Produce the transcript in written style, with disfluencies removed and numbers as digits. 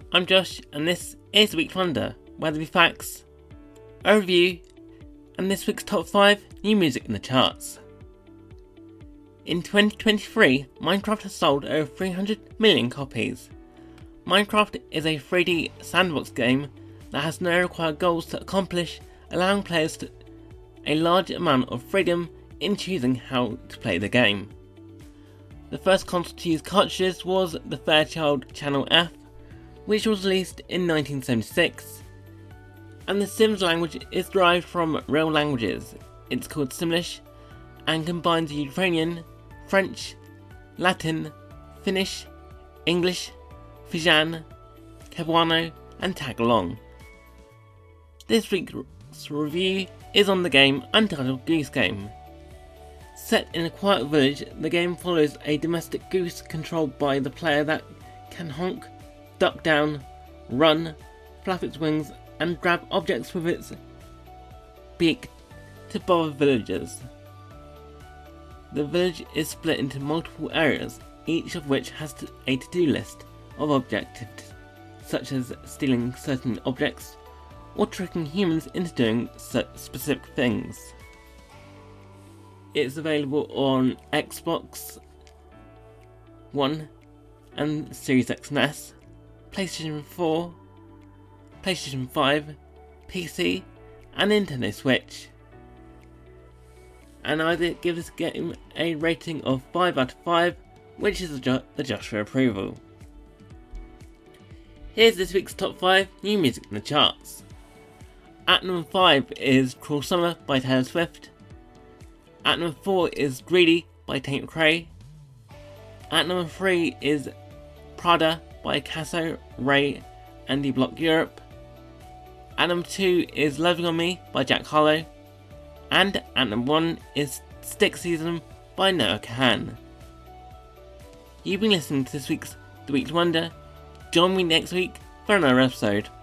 I'm Josh, and this is the Week's Wonder, where there be facts, a review, and this week's top 5 new music in the charts. In 2023, Minecraft has sold over 300 million copies. Minecraft is a 3D sandbox game that has no required goals to accomplish, allowing players a large amount of freedom in choosing how to play the game. The first console to use cartridges was the Fairchild Channel F, which was released in 1976. And the Sims language is derived from real languages. It's called Simlish and combines Ukrainian, French, Latin, Finnish, English, Fijan, Cebuano and Tagalog. This week's review is on the game Untitled Goose Game. Set in a quiet village, the game follows a domestic goose controlled by the player that can honk, duck down, run, flap its wings and grab objects with its beak to bother villagers. The village is split into multiple areas, each of which has a to-do list of objectives, such as stealing certain objects or tricking humans into doing specific things. It's available on Xbox One and Series X and S, PlayStation 4, PlayStation 5, PC and Nintendo Switch. And I give this game a rating of 5 out of 5, which is the Joshua approval. Here's this week's top 5 new music in the charts. At number 5 is Cruel Summer by Taylor Swift. At number 4 is Greedy by Tate McRae. At number 3 is Prada by Casso, Ray and D Block Europe. At number 2 is Loving On Me by Jack Harlow. And at number 1 is Stick Season by Noah Kahan. You've been listening to this week's The Week's Wonder. Join me next week for another episode.